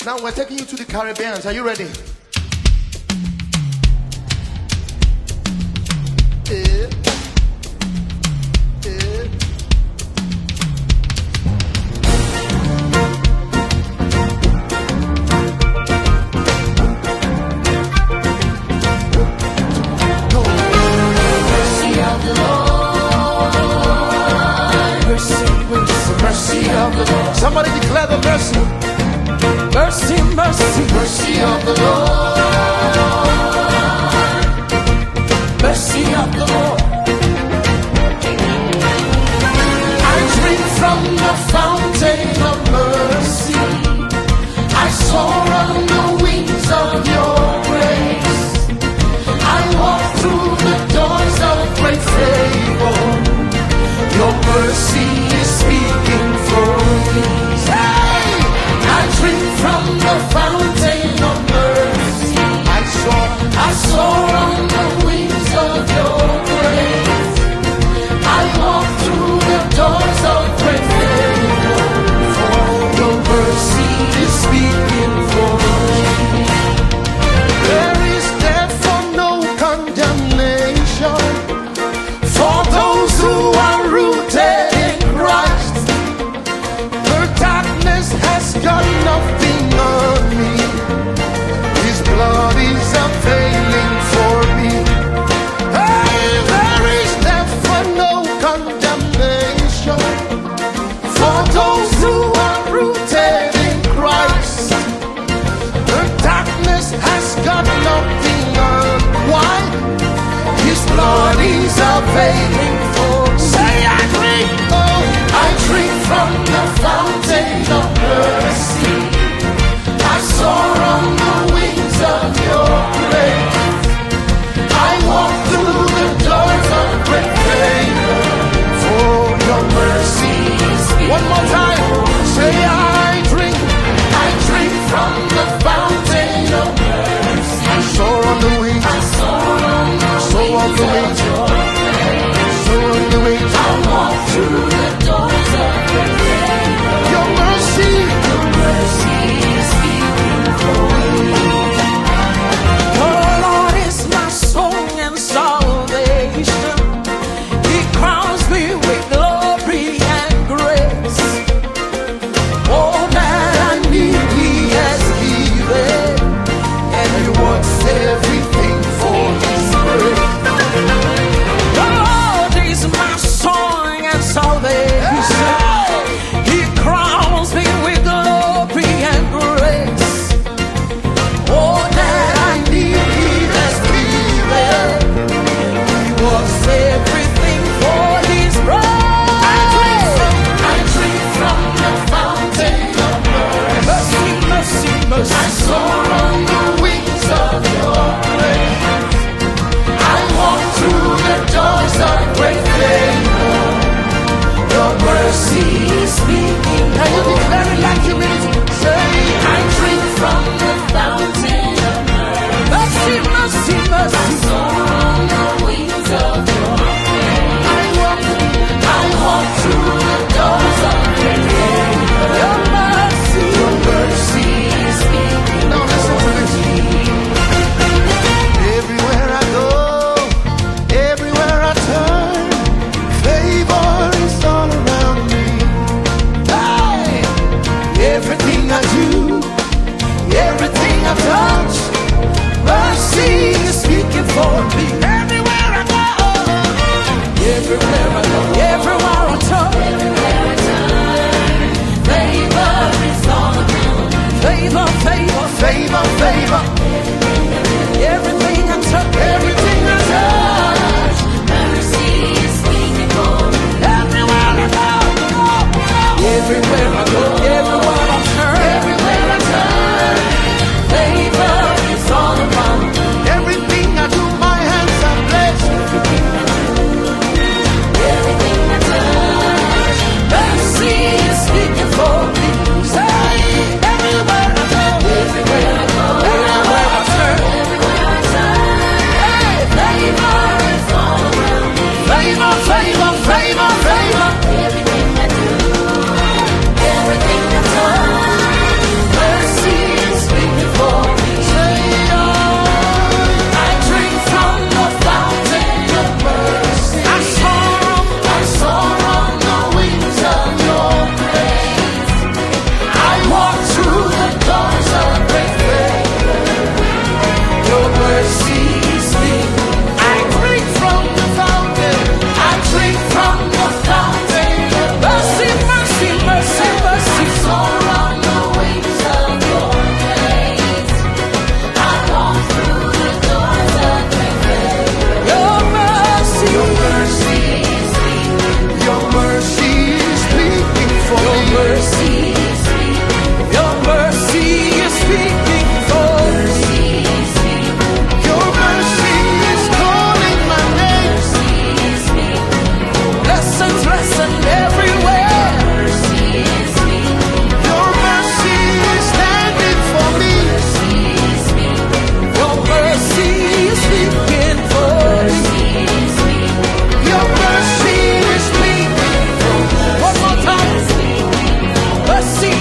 Now we're taking you to the Caribbean. Are you ready? Somebody declare the mercy. Mercy, mercy, Mercy of the Lord. mercy of the Lord. I drink from the fountain of mercy. I soar on the wings of your grace. I walk through the doors of great favor. Your mercy is speaking for me. Hey! I drink from the fountain of mercy. I soar on the wings of your grace. I walk through the doors of great favor. Your mercy is speaking for me. There is therefore no condemnation for those who are rooted in Christ. The darkness has got nothing on me. His blood is availing for me. Hey, there is therefore no condemnation for those who are rooted in Christ. The darkness has got nothing on. Why? His blood is availing for me. Say I drink, oh, I drink from the fountain of mercy.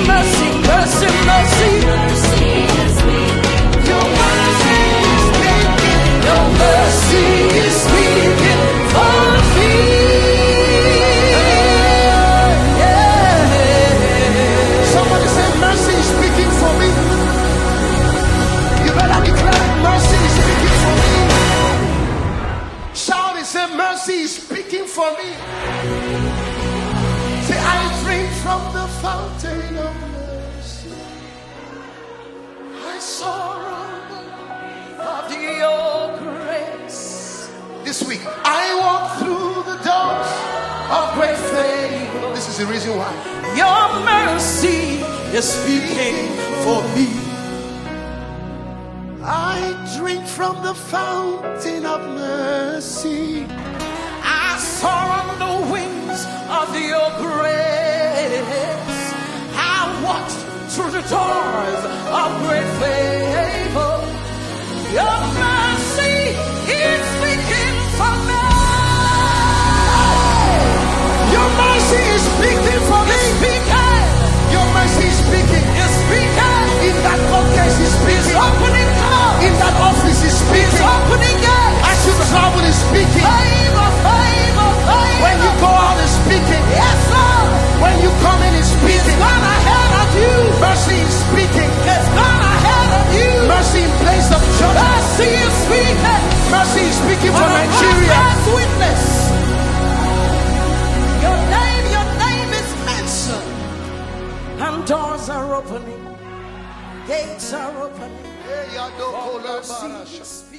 mercy, mercy, mercy. Your mercy is speaking. Your mercy is speaking for me. Somebody say, mercy is speaking for me. You better declare, mercy is speaking for me. Shout it, say, mercy is speaking for me. Say, I drink from the fountain of mercy. I sorrow Of your grace. this week. I walk through the doors of great favor. This is the reason why. Your mercy is speaking for me. I drink from the fountain of mercy. I soar on the wings of your grace. I walked through the doors of great favor. Your mercy is speaking for me. Your mercy is speaking for me. It's speaking. Your mercy is speaking. It's speaking. In that court case is It's speaking. opening doors. In that office is It's speaking. opening gates. As you travel is speaking. Favor, favor, favor. When you go out is speaking. Yes, Lord. When you come in is It's speaking. gone ahead of you. Mercy is speaking. It's gone ahead of you. Mercy in place of judgment. Mercy is speaking. Mercy is speaking for On a Nigeria. God's witness. Your name is mentioned. And doors are opening. Gates are opening. Hey, Yado For Kola mercy Barasha. is